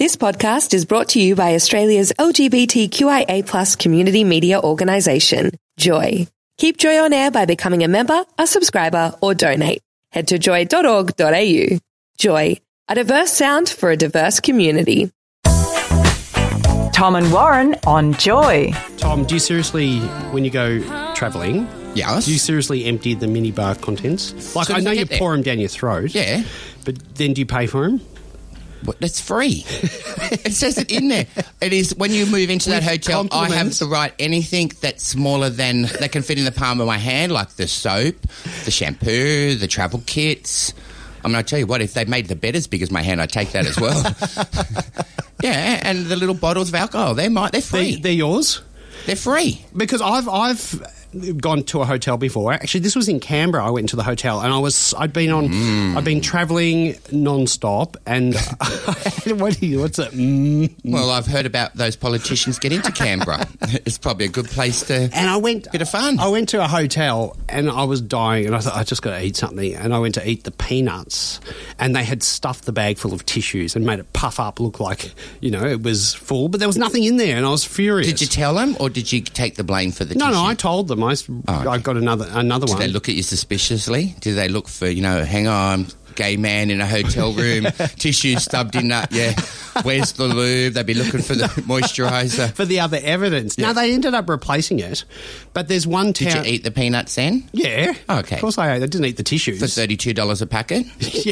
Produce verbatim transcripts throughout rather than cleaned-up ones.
This podcast is brought to you by Australia's L G B T Q I A plus community media organisation, Joy. Keep Joy on air by becoming a member, a subscriber, or donate. Head to joy dot org dot a u. Joy, a diverse sound for a diverse community. Tom and Warren on Joy. Tom, do you seriously, when you go travelling, Yes. do you seriously empty the minibar contents? Like, So I know does it you get there? pour them down your throat. Yeah. But then do you pay for them? But that's free. It says it in there. It is when you move into that With hotel, I have compliments. to write anything that's smaller than that can fit in the palm of my hand, like the soap, the shampoo, the travel kits. I mean, I tell you what, if they made the bed as big as my hand, I'd take that as well. Yeah, and the little bottles of alcohol, they're my, they're free. They, they're yours? They're free. Because I've I've gone to a hotel before. Actually, this was in Canberra. I went into the hotel and I was I'd been on Mm. I'd been travelling non-stop and what do you, what's it? Mm. Well, I've heard about those politicians get into Canberra. It's probably a good place to. And I went Bit of fun. I went to a hotel and I was dying and I thought I just got to eat something and I went to eat the peanuts and they had stuffed the bag full of tissues and made it puff up, look like, you know, it was full, but there was nothing in there and I was furious. Did you tell them, or did you take the blame for the No, tissue? no, I told them. I, s- okay. I got another another Did one. they look at you suspiciously? Did they look for, you know, hang on, gay man in a hotel room, tissue stubbed in that, yeah, where's the lube? They'd be looking for the moisturiser. for the other evidence. Yeah. No, they ended up replacing it. But there's one Did town. you eat the peanuts then? Yeah. Okay. Of course I ate. I didn't eat the tissues. For thirty-two dollars a packet?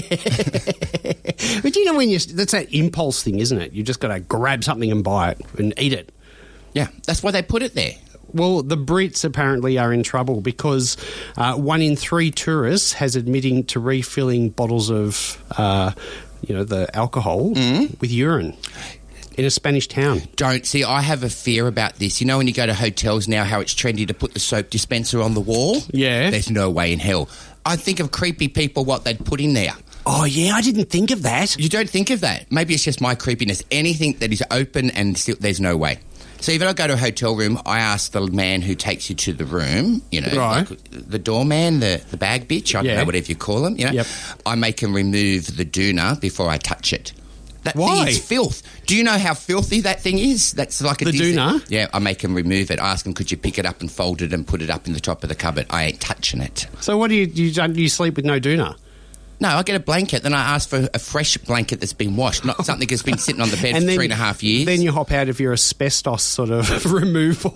But you know when you that's that impulse thing, isn't it? You just got to grab something and buy it and eat it. Yeah, that's why they put it there. Well, the Brits apparently are in trouble because uh, one in three tourists has admitting to refilling bottles of, uh, you know, the alcohol Mm-hmm. with urine in a Spanish town. Don't. See, I have a fear about this. You know when you go to hotels now, how it's trendy to put the soap dispenser on the wall? Yeah. There's no way in hell. I think of creepy people, what they'd put in there. Oh, yeah, I didn't think of that. You don't think of that. Maybe it's just my creepiness. Anything that is open and still, there's no way. So if I go to a hotel room, I ask the man who takes you to the room, you know, Right. like the doorman, the, the bag bitch, I don't Yeah. know, whatever you call him, you know. Yep. I make him remove the doona before I touch it. That Why? thing is filth. Do you know how filthy that thing is? That's like a The Disney- doona? Yeah, I make him remove it. I ask him, could you pick it up and fold it and put it up in the top of the cupboard? I ain't touching it. So what do you, you, don't- you sleep with no doona? No, I get a blanket, then I ask for a fresh blanket that's been washed, not something that's been sitting on the bed for three and a half years. Then you hop out of your asbestos sort of removal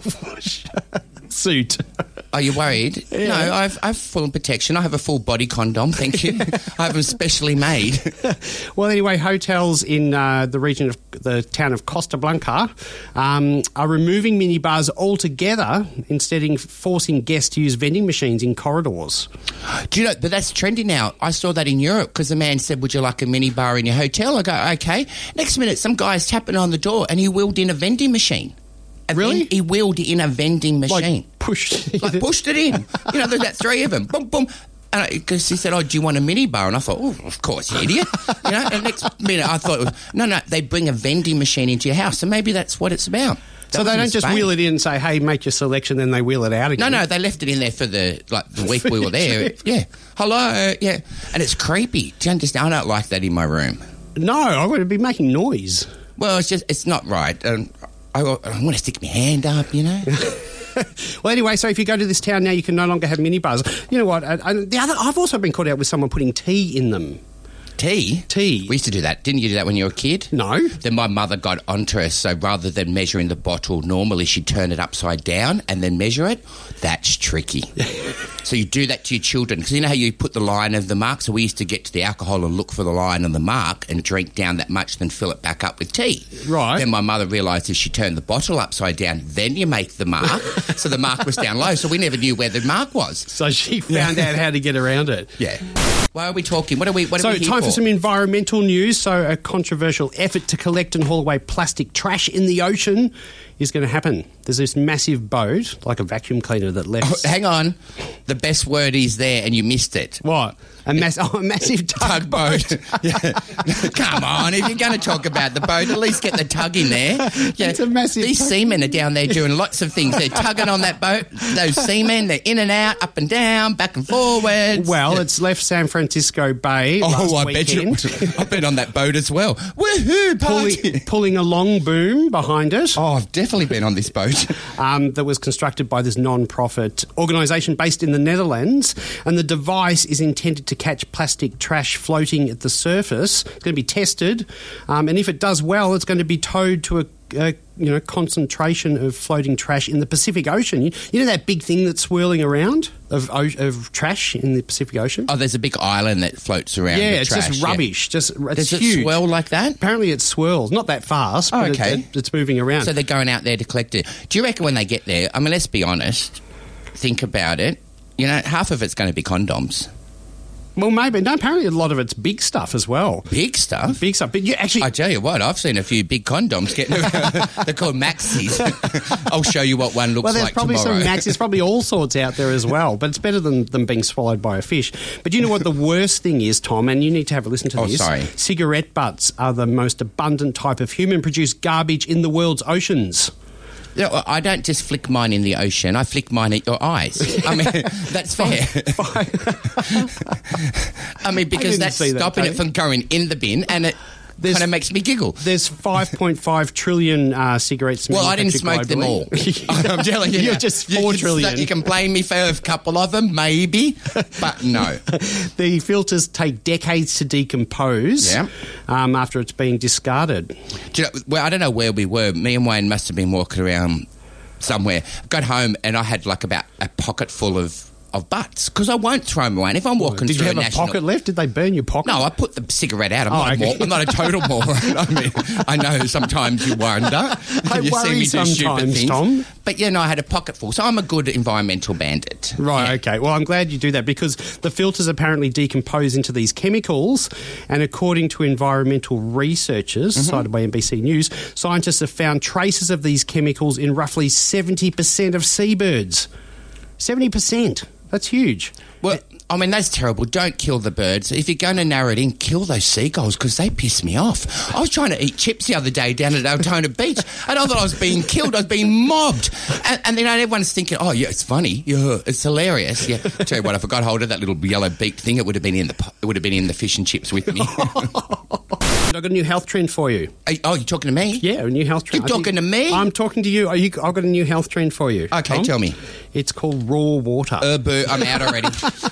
suit. Are you worried? Yeah. No, I've I've full protection. I have a full body condom, thank you. I have them specially made. Well, anyway, hotels in uh, the region of the town of Costa Blanca um, are removing minibars altogether instead of forcing guests to use vending machines in corridors. Do you know, but that's trendy now. I saw that in Europe because the man said, would you like a mini bar in your hotel? I go, okay. Next minute, some guy's tapping on the door and he wheeled in a vending machine. A Really? ven- he wheeled in a vending machine. Like pushed. Like pushed it in. You know, there's that three of them. Boom, boom. And because he said, oh, do you want a mini bar? And I thought, oh, of course, you idiot. You know, and next minute I thought, it was, no, no, they bring a vending machine into your house. So maybe that's what it's about. So they don't just wheel it in and say, hey, make your selection, then they wheel it out again. No, no, they left it in there for the like the week we were there. Yeah. Hello, yeah. And it's creepy. Do you understand? I don't like that in my room. No, I would be making noise. Well, it's just, it's not right. Um, I, I want to stick my hand up, you know. Well, anyway, so if you go to this town now, you can no longer have minibars. You know what? I, I, the other, I've also been caught out with someone putting tea in them. Tea? Tea. We used to do that. Didn't you do that when you were a kid? No. Then my mother got onto us, so rather than measuring the bottle normally, she'd turn it upside down and then measure it. That's tricky. So you do that to your children, because you know how you put the line of the mark? So we used to get to the alcohol and look for the line on the mark and drink down that much, then fill it back up with tea. Right. Then my mother realised if she turned the bottle upside down, then you make the mark. So the mark was down low, so we never knew where the mark was. So she found out how to get around it. Yeah. Why are we talking? What are we? What So are we here time for for? some environmental news. So a controversial effort to collect and haul away plastic trash in the ocean is going to happen There's this massive boat, like a vacuum cleaner, that left... Oh, hang on. The best word is there and you missed it. What? A, mass- oh, a massive tugboat. Tugboat. Come on, if you're going to talk about the boat, at least get the tug in there. Yeah, it's a massive These tug- seamen are down there doing lots of things. They're tugging on that boat. Those seamen, they're in and out, up and down, back and forwards. Well, Yeah. it's left San Francisco Bay Oh, last I weekend. bet you. I've been on that boat as well. Woohoo, party. Pulling, pulling a long boom behind it. Oh, I've definitely been on this boat. Um, that was constructed by this non-profit organisation based in the Netherlands, and the device is intended to catch plastic trash floating at the surface. It's going to be tested, um, and if it does well, it's going to be towed to a, a you know concentration of floating trash in the Pacific Ocean. You, you know that big thing that's swirling around of, o- of trash in the Pacific Ocean? Oh, there's a big island that floats around. yeah, with it's trash, just yeah. rubbish. Just it's Does it huge. swell like that? Apparently, it swirls not that fast, Oh, but it- okay. it, it's moving around. So they're going out there to collect it. Do you reckon when they get there, I mean, let's be honest, think about it, you know, half of it's going to be condoms. well, maybe. No, apparently, a lot of it's big stuff as well. Big stuff? Big stuff. But you actually, I tell you what, I've seen a few big condoms getting they're called maxis. I'll show you what one looks well, there's like probably tomorrow. some max. There's probably all sorts out there as well, but it's better than them being swallowed by a fish. But you know what the worst thing is, Tom, and you need to have a listen to Oh, this. sorry. Cigarette butts are the most abundant type of human-produced garbage in the world's oceans. No, I don't just flick mine in the ocean. I flick mine at your eyes. I mean, that's fair. I mean, because didn't that's see that, stopping Tony. it from going in the bin, and it There's- kind of makes me giggle. There's five point five trillion uh, cigarettes Well, I didn't manufactured smoke them all. globally. I'm telling you, You're now. just You four can- trillion. You can blame me for a couple of them, maybe, but no. The filters take decades to decompose Yeah. um, after it's been discarded. Do you know, well, I don't know where we were. Me and Wayne must have been walking around somewhere. Got home and I had like about a pocket full of, of butts because I won't throw them away. And if I'm walking Did you through have a a national... pocket left? Did they burn your pocket? No, I put the cigarette out. I'm, Oh, not, okay. a mor- I'm not a total moron. I mean, I know sometimes you wonder. I you worry do stupid sometimes, things. Tom. But, yeah, no, I had a pocket full. So I'm a good environmental bandit. Right, Yeah. okay. Well, I'm glad you do that because the filters apparently decompose into these chemicals, and according to environmental researchers, Mm-hmm. cited by N B C News, scientists have found traces of these chemicals in roughly seventy percent of seabirds. seventy percent. That's huge. Well, I mean, that's terrible. Don't kill the birds. If you're going to narrow it in, kill those seagulls because they piss me off. I was trying to eat chips the other day down at Altona Beach and I thought I was being killed. I was being mobbed. And, and then everyone's thinking, oh, yeah, it's funny. Yeah, it's hilarious. Yeah. Tell you what, if I got hold of that little yellow beaked thing, it would have been in the po- it would have been in the fish and chips with me. I've got a new health trend for you. Hey, oh, you're talking to me? Yeah, a new health trend. You're I think- talking to me? I'm talking to you. Are you. I've got a new health trend for you. Okay, Tom. tell me. It's called raw water. Uh, boo, I'm out already.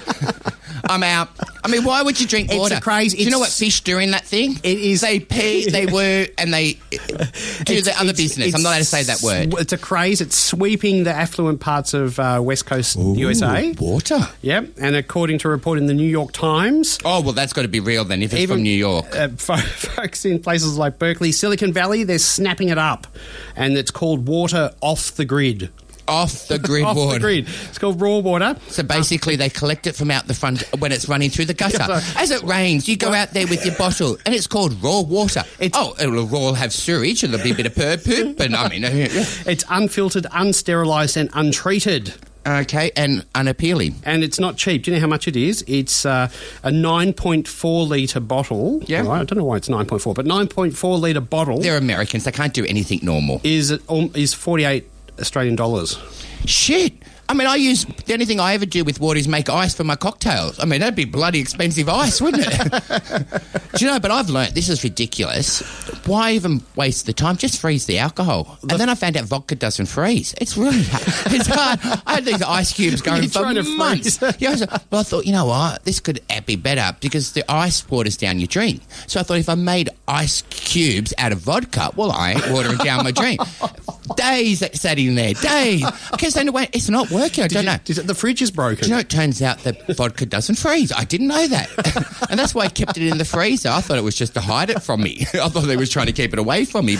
I'm out. I mean, why would you drink It's water? a craze- Do you know what it's- fish do in that thing? It is- They pee, they woo, and they uh, do It's- the other it's- business. I'm not allowed to say that it's word. sw- It's a craze. It's sweeping the affluent parts of uh, West Coast U S A. Ooh, water. Yep, and according to a report in the New York Times, Oh, well, that's got to be real then, if it's even from New York. uh, fo- folks in places like Berkeley, Silicon Valley, they're snapping it up, and it's called water off the grid. Off the grid off water. the grid. It's called raw water. So basically, they collect it from out the front when it's running through the gutter. Yeah. As it rains, you go out there with your bottle, and it's called raw water. It's- oh, it'll all have sewage, and there'll be a bit of purr poop, and I mean, uh, It's unfiltered, unsterilised, and untreated. okay, and unappealing. And it's not cheap. Do you know how much it is? It's uh, a nine point four litre bottle. Yeah. Right, I don't know why it's nine point four, but nine point four litre bottle They're Americans; they can't do anything normal. is um, is forty-eight Australian dollars. Shit. I mean, I use the only thing I ever do with water is make ice for my cocktails. I mean, that'd be bloody expensive ice, wouldn't it? Do you know? But I've learnt this is ridiculous. Why even waste the time? Just freeze the alcohol. And then I found out vodka doesn't freeze. It's really hard. It's hard. I had these ice cubes going You're for trying to months. freeze. Yeah, I was like, well, I thought, you know what? This could be better because the ice waters down your drink. So I thought if I made ice cubes out of vodka, well, I ain't watering down my drink. Days that sat in there, days. I kept saying, wait, it's not working. I don't know. Is it, the fridge is broken. Do you know, it turns out that vodka doesn't freeze. I didn't know that. And that's why I kept it in the freezer. I thought it was just to hide it from me. I thought they was trying to keep it away from me, but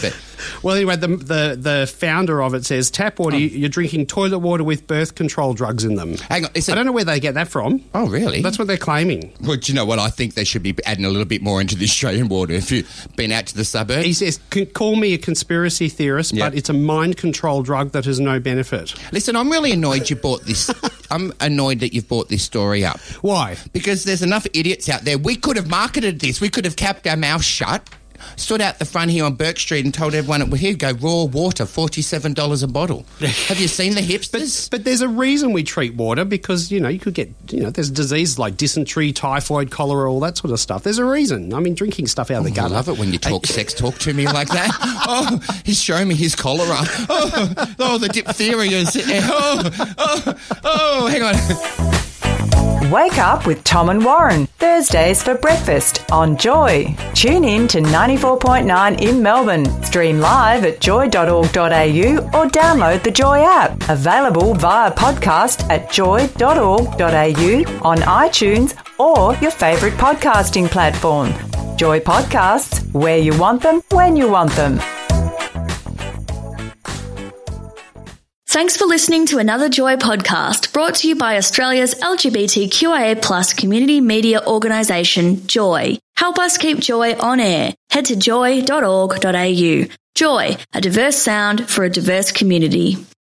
Well, anyway, the, the the founder of it says tap water. Oh. You're drinking toilet water with birth control drugs in them. Hang on, is it, I don't know where they get that from. Oh, really? That's what they're claiming. Well, do you know what? I think they should be adding a little bit more into the Australian water. If you've been out to the suburbs, he says, "Call me a conspiracy theorist, yep. but it's a mind control drug that has no benefit." Listen, I'm really annoyed you bought this. I'm annoyed that you've brought this story up. Why? Because there's enough idiots out there. We could have marketed this. We could have kept our mouth shut. Stood out the front here on Burke Street and told everyone, well, here you go, raw water, forty-seven dollars a bottle. Have you seen the hipsters? But, but there's a reason we treat water because, you know, you could get, you know, there's diseases like dysentery, typhoid, cholera, all that sort of stuff. There's a reason. I mean, drinking stuff out of oh, the gutter. I love it when you talk sex talk to me like that. Oh, he's showing me his cholera. Oh, oh the diphtheria is... Oh, oh, oh, hang on. Wake up with Tom and Warren, Thursdays for breakfast on Joy. Tune in to ninety-four point nine in Melbourne. Stream live at joy dot org dot a u or download the Joy app. Available via podcast at joy dot org dot a u, on iTunes or your favourite podcasting platform. Joy Podcasts, where you want them, when you want them. Thanks for listening to another Joy podcast brought to you by Australia's L G B T Q I A plus community media organisation, Joy. Help us keep Joy on air. Head to joy dot org dot a u. Joy, a diverse sound for a diverse community.